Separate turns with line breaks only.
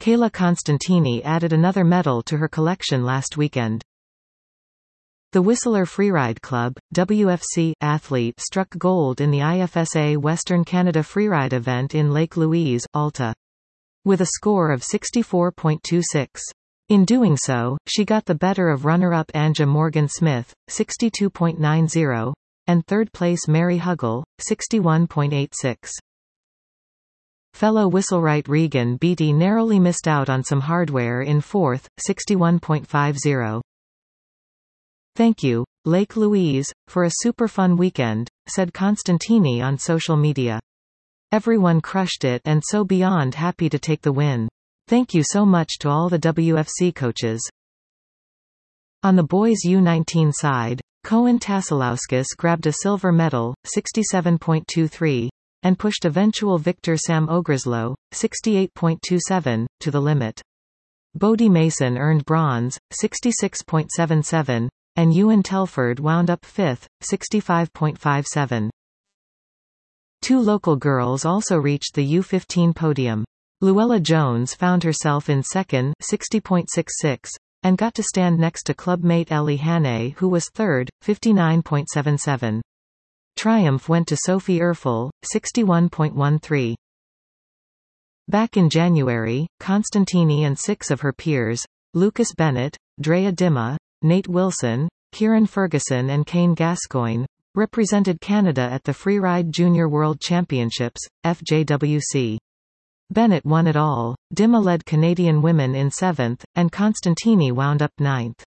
Kayla Constantini added another medal to her collection last weekend. The Whistler Freeride Club, WFC, athlete struck gold in the IFSA Western Canada Freeride event in Lake Louise, Alta, with a score of 64.26. In doing so, she got the better of runner-up Anja Morgan-Smith, 62.90, and third-place Mary Huggle, 61.86. Fellow Whistlewright Regan Beattie narrowly missed out on some hardware in fourth, 61.50. "Thank you, Lake Louise, for a super fun weekend," said Constantini on social media. "Everyone crushed it and so beyond happy to take the win. Thank you so much to all the WFC coaches." On the boys U19 side, Cohen Tasselauskas grabbed a silver medal, 67.23, and pushed eventual victor Sam Ogreslow, 68.27, to the limit. Bodie Mason earned bronze, 66.77, and Ewan Telford wound up fifth, 65.57. Two local girls also reached the U15 podium. Luella Jones found herself in second, 60.66, and got to stand next to clubmate Ellie Hannay, who was third, 59.77. Triumph went to Sophie Erfel, 61.13. Back in January, Constantini and six of her peers, Lucas Bennett, Drea Dimma, Nate Wilson, Kieran Ferguson and Kane Gascoigne, represented Canada at the Freeride Junior World Championships, FJWC. Bennett won it all, Dimma led Canadian women in seventh, and Constantini wound up ninth.